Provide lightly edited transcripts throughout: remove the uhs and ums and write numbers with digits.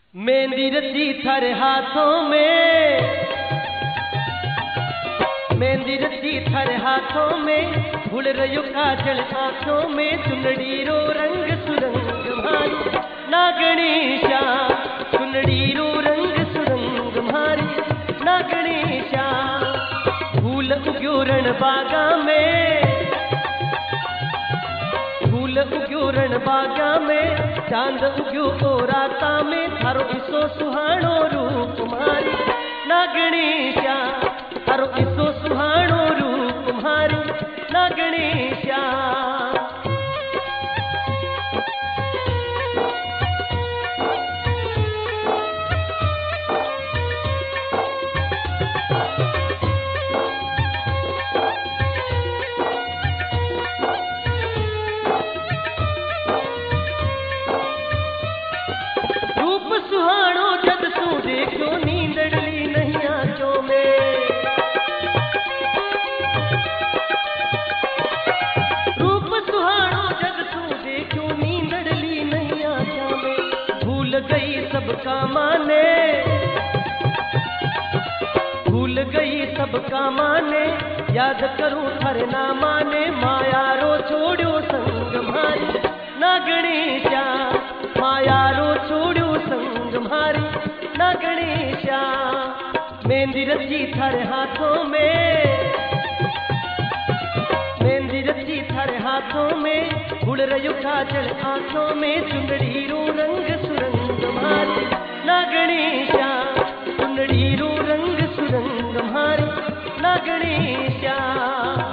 मेहंदी रची थारे हाथों में, मेहंदी रची थारे हाथों में, भूल रयो काजल आंखों में, चुनड़ी रो रंग सुरंग भारी नागणी श्याम, चुनड़ी रो रंग सुरंग भारी नागणी श्याम। फूल उग्यो रण बागा में, फूल उग्यो रण बागा में, चांद उग्यो ओ राता में, थारो इसो सुहाणो रूप मारी नागणी श्याम, थारो इसो सुहाणो रूप मारी नागणी श्याम। सुहाणो जद सू देखो नींदड़ली नहीं आंखों में, रूप सुहाणो जद सू देखो नींदड़ली नहीं आंखों में। भूल गई सबका माने, भूल गई सबका माने, याद करूं थारे ना माने, माया रो छोड़ो संग भारी नागणी श्याम, माया रो छोड़ो संग भारी नागणी श्याम। मेहंदी रची थारे हाथों में, मेहंदी रची थारे हाथों में, भूल रयो काजल आंखों में, चुनड़ी रो रंग सुरंग भारी नागणी श्याम, चुनड़ी रो रंग सुरंग भारी नागणी श्याम।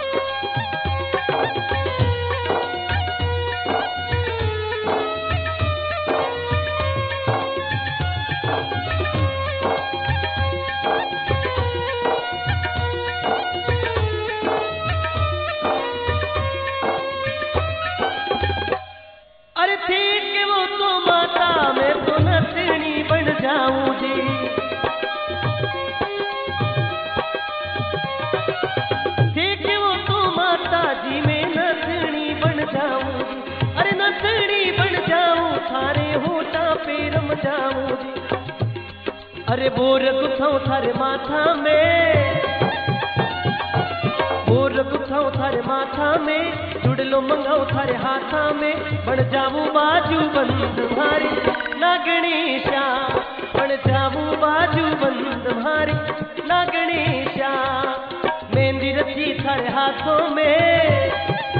अरे ठीक है वो तो माता, मैं तो नथनी बन जाऊं जी, ठीक है वो तो माता जी, मैं नथनी बन जाऊं जी, अरे नथनी बन जाऊं, थारे होठा पे रम जाऊं जी। अरे बोर गुथाऊं थारे माथा में, बोर गुथाऊं थारे माथा में, जुड़लो मंगाऊं थारे हाथा में, बन जाऊं बाजू बंद भारी नागणी श्याम, बन जाऊं बाजू बंद भारी नागणी श्याम। मेहंदी रची थारे हाथों में,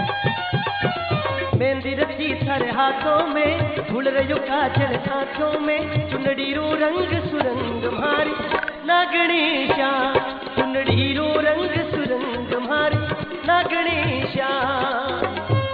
मेहंदी रची थारे हाथों में, भूल रयो काजल आंखों में, चुनड़ी रो रंग सुरंग भारी नागणी श्याम, चुनड़ी रो रंग सुरंग भारी नागणी श्याम।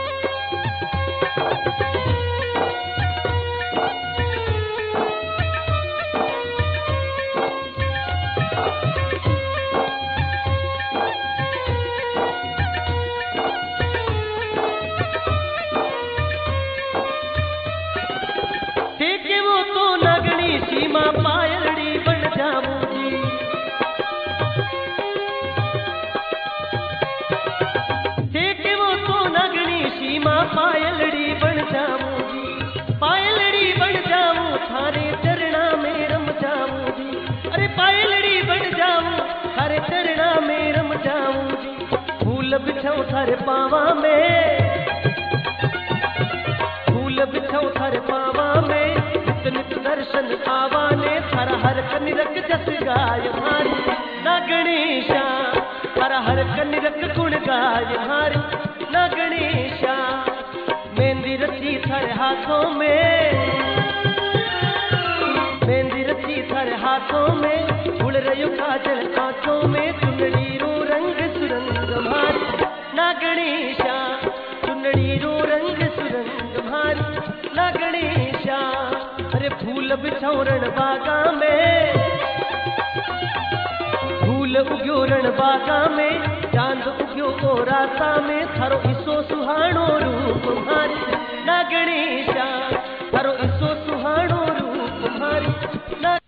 ठीक है वो तो नागणी सीमा पायलड़ी बन जाऊं जी, ठीक है वो तो नागणी सीमा पायलड़ी बन जाऊं जी, पायलड़ी बन जाऊं, थारे चरणा में रम जाऊं जी, अरे पायलड़ी बन जाऊं, थारे चरणा में रम जाऊं जी। फूल बिछाऊं थारे पावा में, फूल बिछाऊं थारे पावा में, नित नित दर्शन आवाने, थारा हर कनिरक जस गाय भारी नागणी श्याम, थारा हर कनिरक गुण गाय भारी नागणी श्याम। मेहंदी रची थारे हाथों में, मेहंदी रची थारे हाथों में, भूल रयो काजल आंखों में, चुनड़ी रो रंग सुरंग भारी नागणी श्याम, चुनड़ी रो रंग सुरंग भारी नागणी श्याम। अरे फूल बिछाऊं रण बागा में, फूल उग्यो रण बागा में, चांद उग्यो ओ राता में, थारो इसो सुहाणो रूप भारी नागणी श्याम, थारो इसो सुहाणो रूप भारी।